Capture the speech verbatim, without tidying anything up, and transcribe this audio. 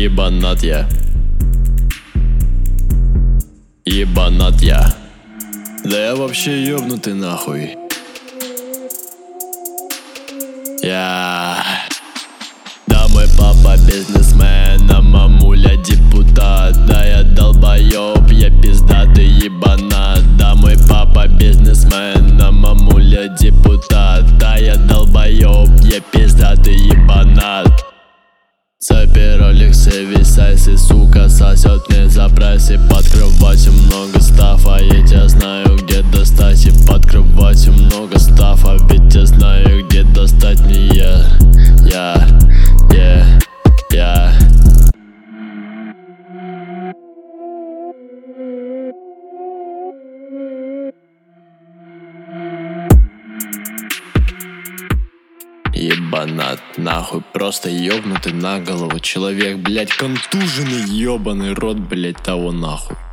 Ебанат я. Ебанат я. Да я вообще ёбнутый нахуй. Я... Да мой папа бизнесмен, а мамуля депутат. Да я долбоёб, я пиздатый ебанат. Да мой папа бизнесмен, а мамуля депутат. Да я долбоёб, я пиздатый ебанат. Цепи, роликсы, висайсы, сука, сосет мне за прайс. И под кроватью много стафа, ведь я знаю, где достать. И под кроватью много стафа, ведь я знаю, где достать мне я. Я, я, я. Ебанат, нахуй, просто ёбнутый на голову человек, блять, контуженный, ёбаный рот, блять, того нахуй.